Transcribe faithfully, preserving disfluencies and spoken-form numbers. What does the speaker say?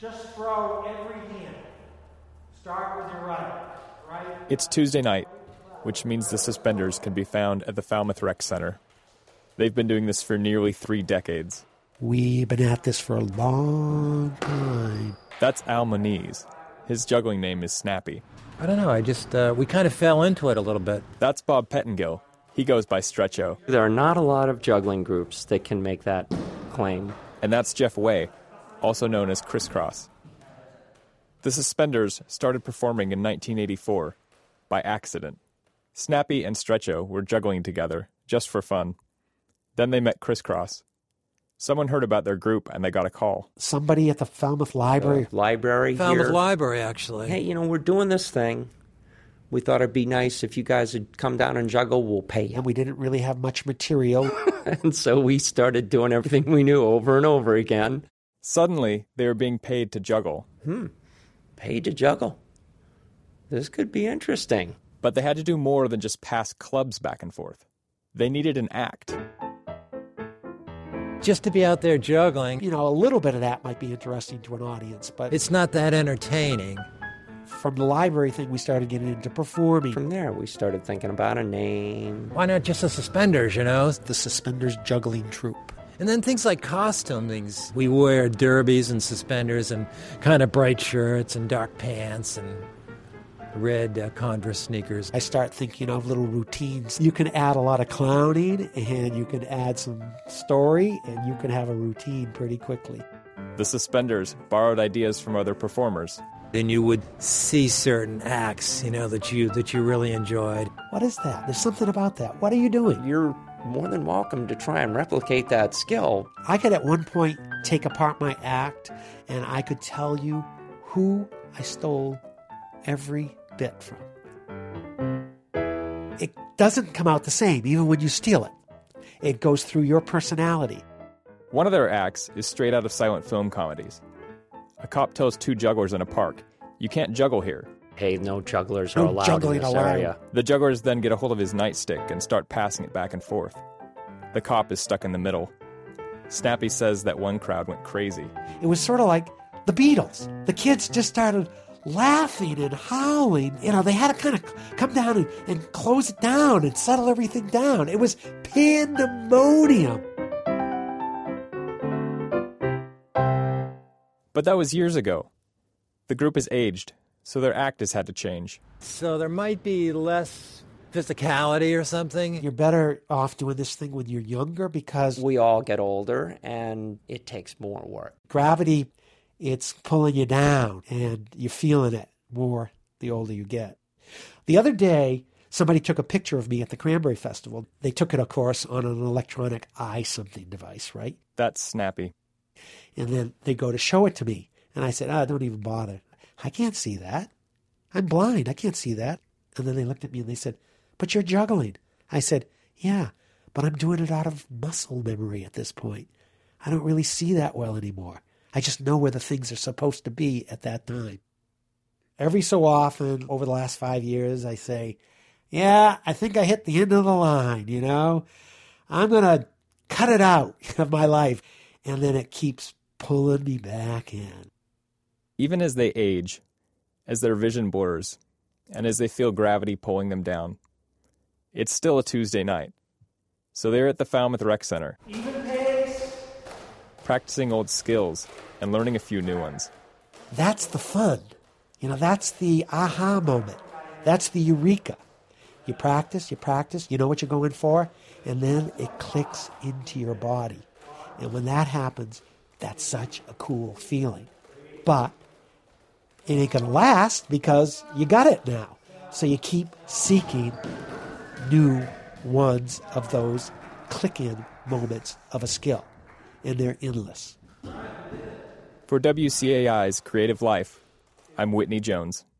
Just throw every hand. Start with your right. Right. It's Tuesday night, which means the Suspenders can be found at the Falmouth Rec Center. They've been doing this for nearly three decades. We've been at this for a long time. That's Al Moniz. His juggling name is Snappy. I don't know, I just, uh, we kind of fell into it a little bit. That's Bob Pettingill. He goes by Stretcho. There are not a lot of juggling groups that can make that claim. And that's Jeff Way, also known as Crisscross. The Suspenders started performing in nineteen eighty-four, by accident. Snappy and Stretcho were juggling together, just for fun. Then they met Crisscross. Someone heard about their group and they got a call. Somebody at the Falmouth Library. Uh, library Falmouth here. Library, actually. Hey, you know, we're doing this thing. We thought it'd be nice if you guys would come down and juggle. We'll pay you. And we didn't really have much material. And so we started doing everything we knew over and over again. Suddenly, they were being paid to juggle. Hmm. Paid to juggle. This could be interesting. But they had to do more than just pass clubs back and forth. They needed an act. Just to be out there juggling. You know, a little bit of that might be interesting to an audience, but It's not that entertaining. From the library thing, we started getting into performing. From there, we started thinking about a name. Why not just the Suspenders, you know? The Suspenders Juggling Troupe. And then things like costumings. We wear derbies and suspenders and kind of bright shirts and dark pants and red uh, Converse sneakers. I start thinking of little routines. You can add a lot of clowning, and you can add some story, and you can have a routine pretty quickly. The Suspenders borrowed ideas from other performers. Then you would see certain acts, you know, that you that you really enjoyed. What is that? There's something about that. What are you doing? You're more than welcome to try and replicate that skill. I could at one point take apart my act, and I could tell you who I stole every bit from. It doesn't come out the same, even when you steal it. It goes through your personality. One of their acts is straight out of silent film comedies. A cop tells two jugglers in a park, "You can't juggle here." Hey, no jugglers are No allowed juggling in this allowed. area. The jugglers then get a hold of his nightstick and start passing it back and forth. The cop is stuck in the middle. Snappy says that one crowd went crazy. It was sort of like the Beatles. The kids just started laughing and howling. You know, they had to kind of come down and, and close it down and settle everything down. It was pandemonium. But that was years ago. The group has aged, so their act has had to change. So there might be less physicality or something. You're better off doing this thing when you're younger because We all get older, and it takes more work. gravity, it's pulling you down, and you're feeling it more the older you get. The other day, somebody took a picture of me at the Cranberry Festival. They took it, of course, on an electronic eye something device, right? That's Snappy. And then they go to show it to me. And I said, ah, don't even bother. I can't see that. I'm blind. I can't see that. And then they looked at me and they said, but you're juggling. I said, yeah, but I'm doing it out of muscle memory at this point. I don't really see that well anymore. I just know where the things are supposed to be at that time. Every so often, over the last five years, I say, yeah, I think I hit the end of the line, you know. I'm going to cut it out of my life. And then it keeps pulling me back in. Even as they age, as their vision blurs, and as they feel gravity pulling them down, it's still a Tuesday night. So they're at the Falmouth Rec Center, Even pace. practicing old skills and learning a few new ones. That's the fun. You know, that's the aha moment. That's the eureka. You practice, you practice, you know what you're going for, and then it clicks into your body. And when that happens, that's such a cool feeling. But it ain't going to last because you got it now. So you keep seeking new ones of those click-in moments of a skill. And they're endless. For W C A I's Creative Life, I'm Whitney Jones.